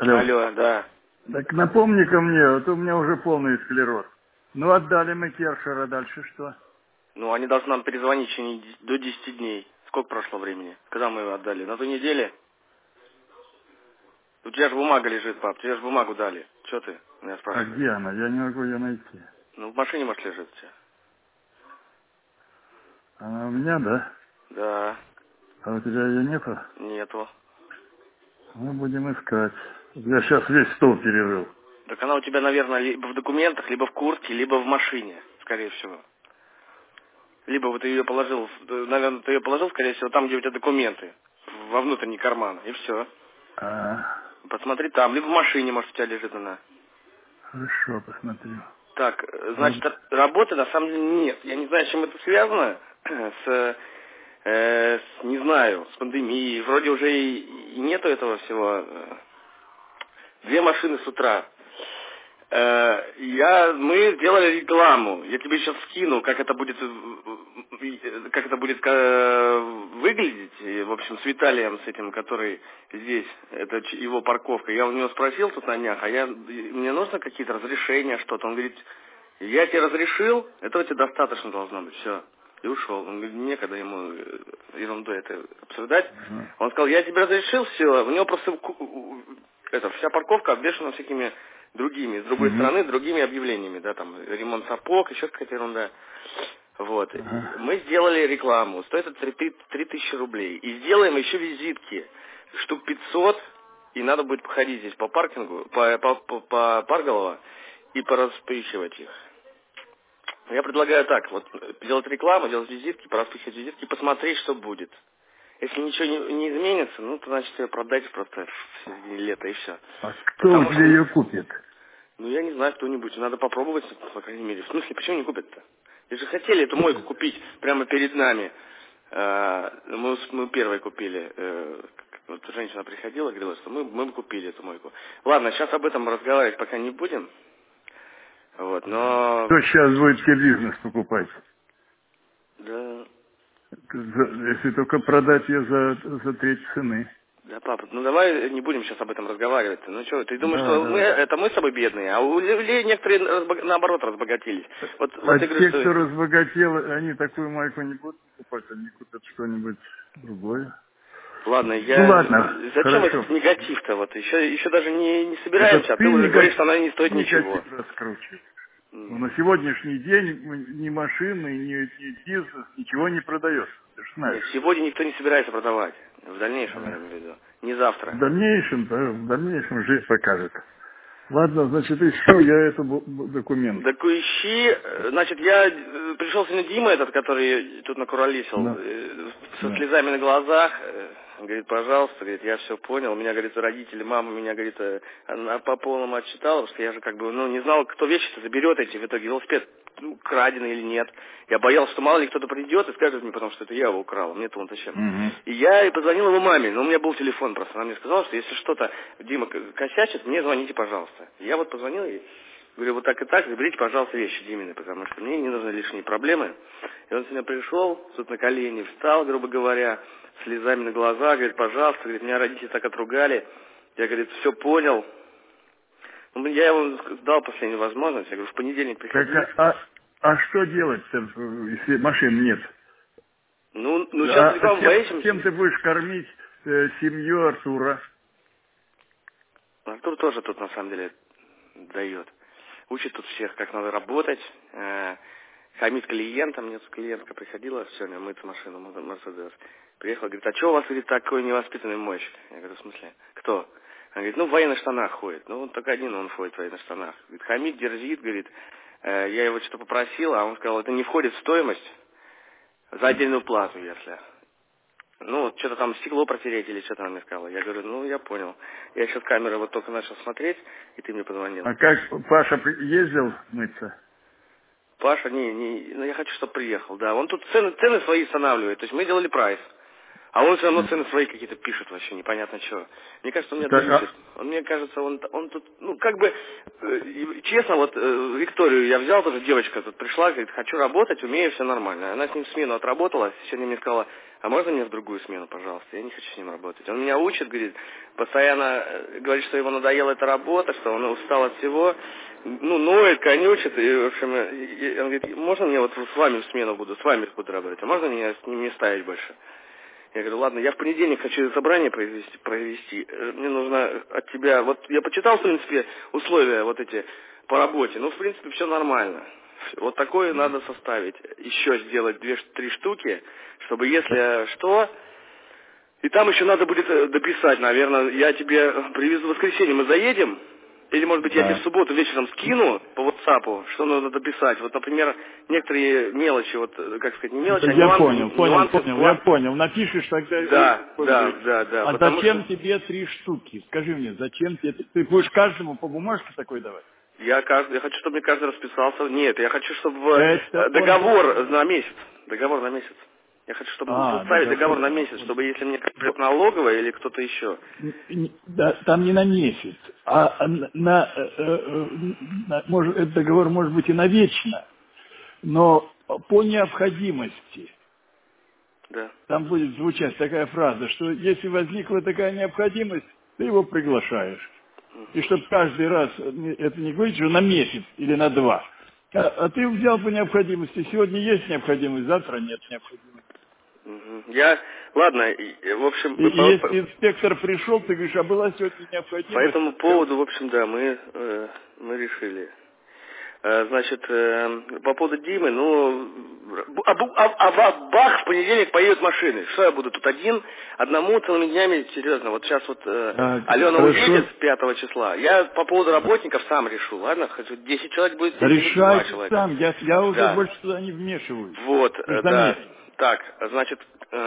Алло. Алло, да. Так напомни-ка мне, вот у меня уже полный склероз. Ну, отдали мы Кершера, дальше что? Ну, они должны нам перезвонить в течение до 10 дней. Сколько прошло времени? Когда мы его отдали? На той неделе? У тебя же бумага лежит, пап. Тебе же бумагу дали. Че ты меня А спрашиваешь? где она? Я не могу ее найти. Ну, в машине, может, лежит у тебя. Она у меня, да? Да. А у тебя ее нету? Нету. Мы будем искать. Я сейчас весь стол перерыл. Так она у тебя, наверное, либо в документах, либо в куртке, либо в машине, скорее всего. Либо вот ты ее положил, наверное, ты ее положил, скорее всего, там, где у тебя документы. Во внутренний карман. И все. А, Посмотри там. Либо в машине, может, у тебя лежит она. хорошо, посмотрю. Так, Вот. значит, работы на самом деле нет. Я не знаю, с чем это связано. Не знаю, с пандемией. Вроде уже и нету этого всего. 2 машины с утра. Мы сделали рекламу. Я тебе сейчас скину, как это будет выглядеть. И, в общем, с Виталием, с этим, который здесь, это его парковка. Я у него спросил тут на днях, мне нужно какие-то разрешения, что-то. Он говорит, я тебе разрешил, этого тебе достаточно должно быть, все. И ушел. Он говорит, некогда ему ерунду это обсуждать. Ага. Он сказал, я тебе разрешил, все. У него просто вся парковка обвешана всякими другими, с другой Мгм. стороны, другими объявлениями, да, там, ремонт сапог, еще какая-то ерунда. Вот. И Ага. мы сделали рекламу, стоит это 3000 рублей. И сделаем еще визитки, штук 500, и надо будет походить здесь по паркингу, по Парголово, и пораспыхивать их. Я предлагаю так, вот, делать рекламу, делать визитки, пораспыхивать визитки, посмотреть, что будет. Если ничего не изменится, ну, то, значит, ее продать просто в середине лета, и все. А кто у Потому тебя что, ее купит? ну, я не знаю, кто-нибудь, надо попробовать, по крайней мере. В смысле, почему не купят-то? Вы же хотели эту мойку купить прямо перед нами. Мы первые купили. Вот женщина приходила, говорила, что мы купили эту мойку. Ладно, сейчас об этом разговаривать пока не будем. Вот, но... Кто сейчас будет тебе бизнес покупать? Да, Если только продать ее за треть цены. да, папа, ну давай не будем сейчас об этом разговаривать. Ну что, ты думаешь, Да, что да. это мы с тобой бедные, а у людей некоторые наоборот разбогатились. Вот А я говорю, те, что... кто разбогател, они такую майку не будут покупать, они купят что-нибудь другое. Ладно, Ну ладно, зачем хорошо. этот негатив-то? Вот еще даже не Это собираемся, а ты ты уже говоришь, что она не стоит ничего. негатив раскручиваешь. Но М, на сегодняшний день ни машины, ни бизнес, ничего не продается. Ты же Нет, знаешь. сегодня никто не собирается продавать. В дальнейшем, я Да. имею в виду. Не завтра. В дальнейшем жизнь покажет. Ладно, значит, ищу я этот документ. Так ищи, значит, я пришел сегодня Дима этот, который тут накуролесил, Да, со да. слезами на глазах, говорит, пожалуйста, говорит, я все понял, у меня, говорит, родители, мама меня, говорит, она по полному отчитала, потому что я же как бы, не знал, кто вещи-то заберет эти, в итоге велосипед краденый или нет. Я боялся, что мало ли кто-то придет и скажет мне потом, что это я его украл, мне-то он зачем. Угу. И я и позвонил его маме, но у меня был телефон просто, она мне сказала, что если что-то Дима косячит, мне звоните, пожалуйста. И я вот позвонил ей, говорю, вот так и так, заберите, пожалуйста, вещи Димины, потому что мне не нужны лишние проблемы. И он сегодня пришел, тут на колени встал, грубо говоря, слезами на глаза, говорит, пожалуйста, говорит, меня родители так отругали. Я, говорит, все понял. Ну, я ему дал последнюю возможность, я говорю, в понедельник Так, приходи. а что делать-то, если машин нет? Ну сейчас А рекламу чем боитесь? ты будешь кормить семью Артура? Артур тоже тут на самом деле дает. Учит тут всех, как надо работать. Хамит клиентам. Мне тут клиентка приходила сегодня мыть машину, Мерседес. Приехала, говорит, а что у вас, говорит, такой невоспитанный мойщик? Я говорю, в смысле? Кто? Она говорит, в военных штанах ходит. Ну, он только один, он ходит в военных штанах. Говорит, Хамид дерзит, говорит, я его что-то попросил, а он сказал, это не входит в стоимость за отдельную плату, если. Ну, вот что-то там стекло протереть или что-то она мне сказала. Я говорю, я понял. Я сейчас камеры вот только начал смотреть, и ты мне позвонил. А как Паша ездил мыться? Паша, я хочу, чтобы приехал, да. Он тут цены свои устанавливает, то есть мы делали прайс. А он все равно цены свои какие-то пишет вообще, непонятно что. Мне кажется, он меня Так, дрючит. Мне кажется, он тут, честно, Викторию я взял, тоже девочка тут пришла, говорит, хочу работать, умею, все нормально. Она с ним смену отработала, сегодня мне сказала, а можно мне в другую смену, пожалуйста? Я не хочу с ним работать. Он меня учит, говорит, постоянно говорит, что ему надоела эта работа, что он устал от всего, ну, ноет, конючит, и, в общем, он говорит, можно мне вот с вами в смену буду, с вами буду работать, а можно меня с ним не ставить больше? Я говорю, ладно, я в понедельник хочу собрание провести. Мне нужно от тебя... Вот я почитал, в принципе, условия вот эти по работе. Ну, в принципе, все нормально. Вот такое надо составить. Еще сделать 2-3 штуки, чтобы если что... И там еще надо будет дописать, наверное. Я тебе привезу в воскресенье, мы заедем. Или, может быть, я тебе в субботу вечером скину по WhatsApp, что надо дописать. Вот, например, некоторые мелочи, вот, как сказать, не мелочи, а Я нюансы. я понял. Напишешь тогда... Да. А зачем тебе 3 штуки? Скажи мне, зачем тебе... Ты будешь каждому по бумажке такой давать? Я хочу, чтобы мне каждый расписался. Нет, я хочу, чтобы договор на месяц. Договор на месяц. Я хочу, чтобы составить договор на месяц, чтобы если мне придет налоговая или кто-то еще. Да, там не на месяц, а этот договор может быть и навечно, но по необходимости. Да. Там будет звучать такая фраза, что если возникла такая необходимость, ты его приглашаешь. И чтобы каждый раз, это не говорит, что на месяц или на 2, а ты взял по необходимости. Сегодня есть необходимость, завтра нет необходимости. Ладно, в общем... Если инспектор пришел, ты говоришь, а была сегодня необходимость... По этому поводу, в общем, да, мы решили. Значит, по поводу Димы, бах, в понедельник поедут машины. Что я буду тут одному целыми днями, серьезно. Вот сейчас вот Алена уедет с 5 числа. Я по поводу работников сам решу, ладно? Хочу 10 человек будет, 2 человека. Сам, я уже больше туда не вмешиваюсь. Вот, да. Так, значит,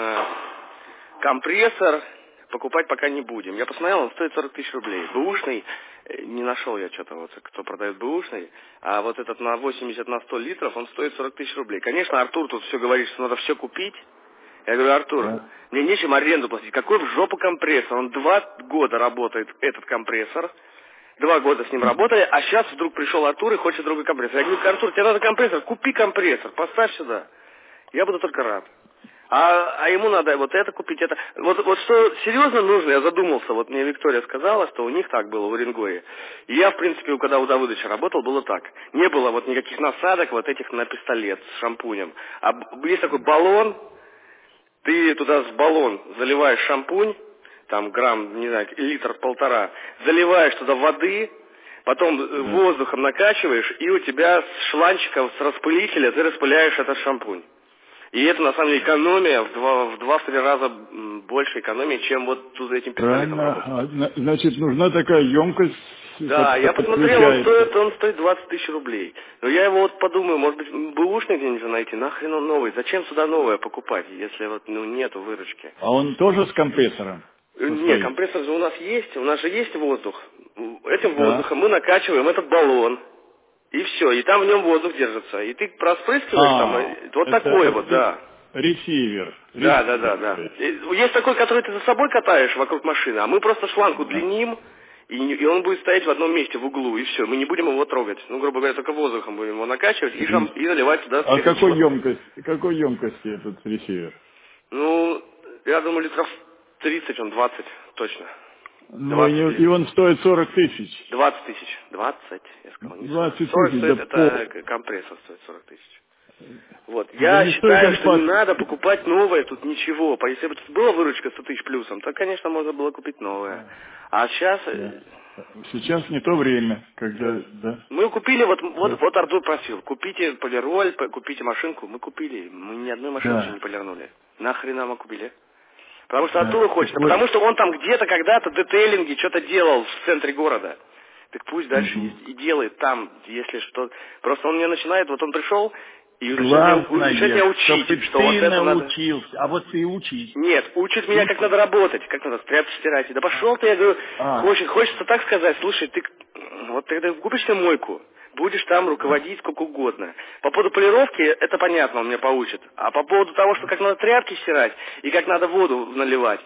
компрессор покупать пока не будем. Я посмотрел, он стоит 40 тысяч рублей. Бэушный, не нашел я что-то, вот, кто продает бэушный, а вот этот на 80 на 100 литров, он стоит 40 тысяч рублей. Конечно, Артур тут все говорит, что надо все купить. Я говорю, Артур, мне нечем аренду платить. Какой в жопу компрессор? Он 2 года работает, этот компрессор. 2 года с ним работали, а сейчас вдруг пришел Артур и хочет другой компрессор. Я говорю, Артур, тебе надо компрессор, купи компрессор, поставь сюда. Я буду только рад. А ему надо вот это купить, это. Вот что серьезно нужно, я задумался. Вот мне Виктория сказала, что у них так было в Уренгое. И я, в принципе, когда у Давыдовича работал, было так. Не было вот никаких насадок вот этих на пистолет с шампунем. А есть такой баллон, ты туда с баллон заливаешь шампунь, там грамм, не знаю, 1,5 литра, заливаешь туда воды, потом воздухом накачиваешь, и у тебя с шланчиков, с распылителя ты распыляешь этот шампунь. И это, на самом деле, экономия в 2-3 раза больше экономии, чем вот тут этим пистолетом работать. Значит, нужна такая емкость. Да, я посмотрел, он стоит 20 тысяч рублей. Но я его вот подумаю, может быть, бэушный где-нибудь найти, нахрен он новый? Зачем сюда новое покупать, если вот нету выручки? А он тоже с компрессором? Нет, компрессор же у нас же есть воздух. Этим воздухом мы накачиваем этот баллон. И все, и там в нем воздух держится. И ты проспрыскиваешь там, вот такой вот, да. Ресивер. Да. Есть такой, который ты за собой катаешь вокруг машины, а мы просто шланг удлиним, и он будет стоять в одном месте в углу, и все. Мы не будем его трогать. Ну, грубо говоря, только воздухом будем его накачивать и наливать сюда. А какой емкости этот ресивер? Ну, я думаю, литров 30, он 20, точно. Ну, и он стоит 40 тысяч. 20 тысяч. 20, я сказал. 20 тысяч, стоит, это компрессор стоит 40 тысяч. Вот. Я считаю, что не надо покупать новое, тут ничего. Если бы тут была выручка 100 тысяч плюсом, то, конечно, можно было купить новое. А сейчас... Сейчас не то время, когда... Да. Мы купили, вот Артур просил, купите полироль, купите машинку. Мы купили, мы ни одной машины еще не полирнули. Нахрена мы купили? Потому что Артур хочет, потому что он там где-то когда-то детейлинги что-то делал в центре города. Так пусть дальше и делает там, если что. Просто он мне начинает, вот он пришел и начинает меня учить, что вот это надо. А вот ты учись. Нет, учит меня, как надо работать, как надо тряпки стирать. Да пошел ты, я говорю, хочется так сказать, слушай, ты вот тогда купишь ты мойку. Будешь там руководить сколько угодно. По поводу полировки, это понятно, он меня поучит. А по поводу того, что как надо тряпки стирать и как надо воду наливать.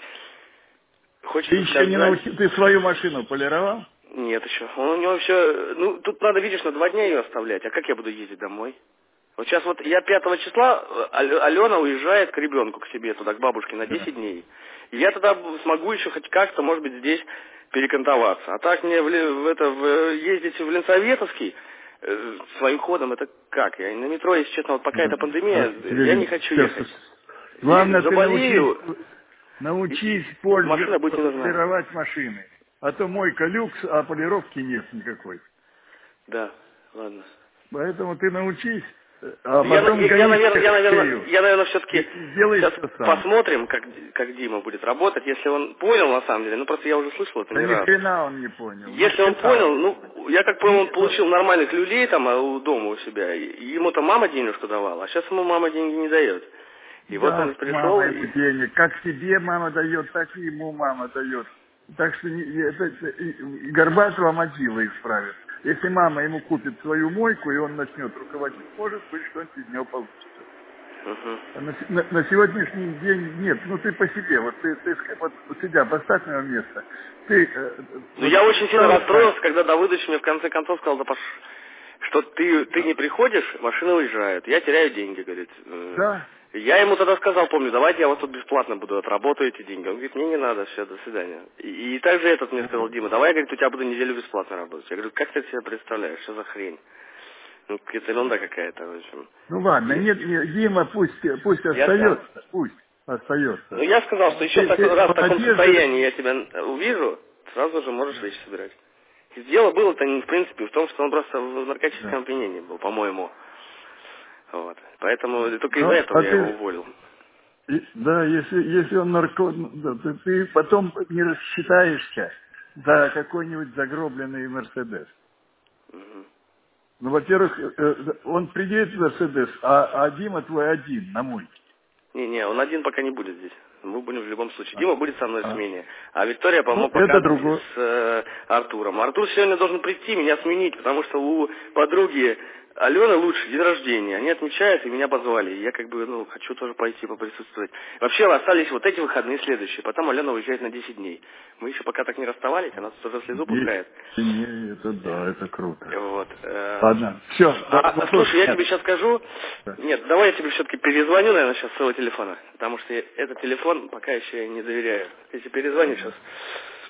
Ты еще не научил, ты свою машину полировал? Нет еще. Он у него все, тут надо, видишь, на 2 дня ее оставлять. А как я буду ездить домой? Вот сейчас вот я 5 числа, Алена уезжает к ребенку, к себе туда, к бабушке на 10 дней. И я тогда смогу еще хоть как-то, может быть, здесь перекантоваться. А так мне ездить в Ленсоветовский своим ходом, это как? Я на метро, если честно, вот пока эта пандемия, я не хочу ехать. Главное, ты заболею, научись машина будет не нужна. полировать машины. А то мойка люкс, а полировки нет никакой. Да, ладно. Поэтому ты научись, а Я, потом наверное, все-таки сейчас сам. посмотрим, как Дима будет работать. Если он понял, на самом деле, ну просто я уже слышал это не раз. Ни хрена он не понял. Если он понял, ну, я как понял, он получил нормальных людей там у дома у себя. И ему-то мама денежку давала, а сейчас ему мама деньги не дает. И вот он пришел. Мама ему денег. Как тебе мама дает, так и ему мама дает. Так что Горбатова могила исправит. Если мама ему купит свою мойку, и он начнет руководить, может быть, что-нибудь из него получится. А на сегодняшний день нет. Ну, ты по себе. Вот ты вот себя поставь на место. Я очень сильно расстроился, когда Давыдович мне в конце концов сказал, да что ты не приходишь, машина уезжает. Я теряю деньги, говорит. Да. Я ему тогда сказал, помню, давайте я вот тут бесплатно буду отработаю эти деньги. Он говорит, мне не надо, все, до свидания. И также этот мне сказал, Дима, давай, говорит, у тебя буду неделю бесплатно работать. Я говорю, как ты это себе представляешь, что за хрень? Ну, какая-то ерунда какая-то, в общем. Ну ладно, нет, Дима пусть остается, пусть остается. Ну, я сказал, что еще раз в таком состоянии я тебя увижу, сразу же можешь вещи собирать. И дело было-то, в принципе, в том, что он просто в наркотическом опьянении был, по-моему. Вот. Поэтому только из-за этого я его уволил. Да, если он то ты потом не рассчитаешься за какой-нибудь загробленный Мерседес. Ну, во-первых, он приедет в Мерседес, а Дима твой один на мойке. Не, он один пока не будет здесь. Мы будем в любом случае. Дима будет со мной в смене. А Виктория, по-моему, пока с Артуром. Артур сегодня должен прийти, меня сменить, потому что у подруги Алены лучше день рождения. Они отмечают, и меня позвали. И я хочу тоже пойти поприсутствовать. Вообще остались вот эти выходные следующие. Потом Алена уезжает на 10 дней. Мы еще пока так не расставались, она тоже слезу пускает. Это круто. Вот. Ладно, все. Слушай, я тебе сейчас скажу. Нет, давай я тебе все-таки перезвоню, наверное, сейчас с своего телефона. Потому что этот телефон пока еще я не доверяю. Если перезвоню сейчас...